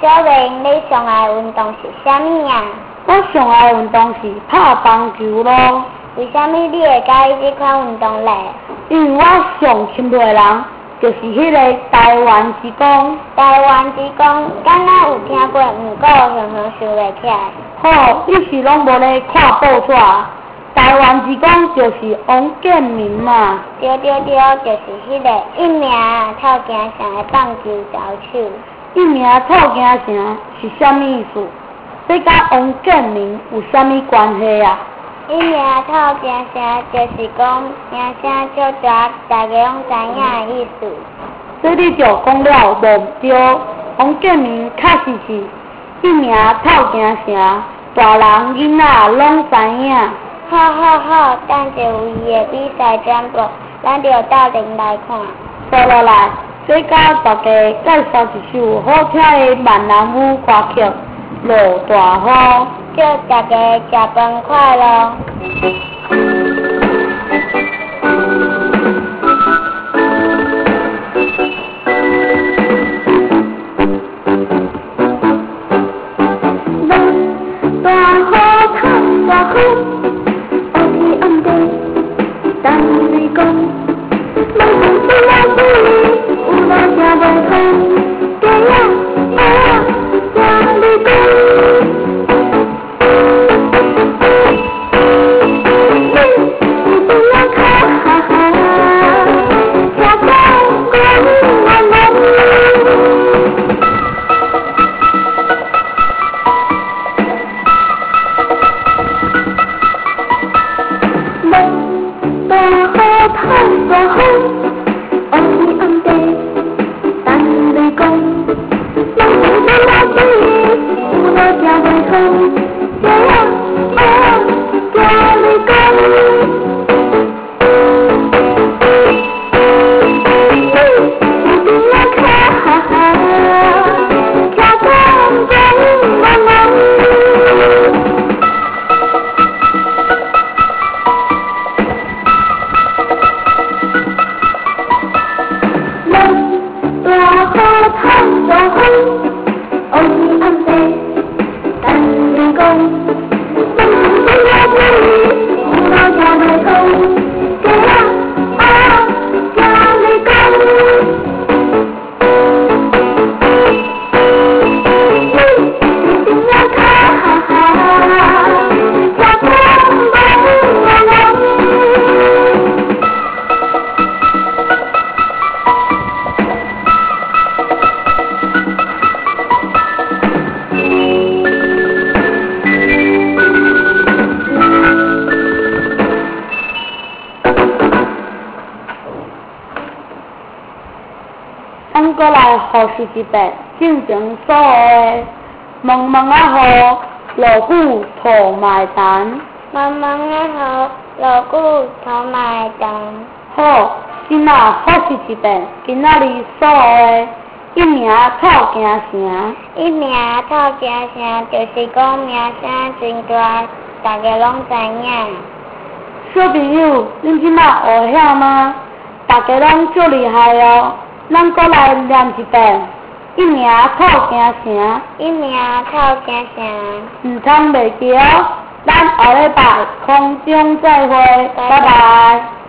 小明，你上爱运动是啥物啊？ 我上爱运动是拍棒球咯。 为虾米你会喜欢这款运动嘞？ 因为我上钦佩的人就是迄个台湾之光。 台湾之光，敢若有听过，毋过常常想袂起来。 好，你是拢无咧看报纸？台湾之光就是王建民嘛。 对，就是迄个一名透镜城的棒球投手。 一名透镜城是啥物意思？这甲王建民有啥物关系啊？ 一名透镜城就是讲名声足大，大家拢知影的意思。 这你就讲了无对，王建民确实是一名透镜城，大人囡仔拢知影。 好，等者有伊的比赛转播，咱就斗阵来看。 坐落来，再甲大家介绍一首好听的闽南语歌曲《落大雨》， 祝大家食饭快乐。 咱过来复习一遍进前所学的蒙蒙啊雨，落雨土埋蛋。 蒙蒙啊雨，落雨土埋蛋。 好，今仔复习一遍今仔日所学的一名透镜城。 一名透镜城就是讲名声真大，大家拢知影。 小朋友，恁今仔学晓吗？大家拢足厉害哦！咱过来念一遍，一名透镜城。 一名透镜城。 唔通袂记哦！咱下礼拜空中再会，拜拜。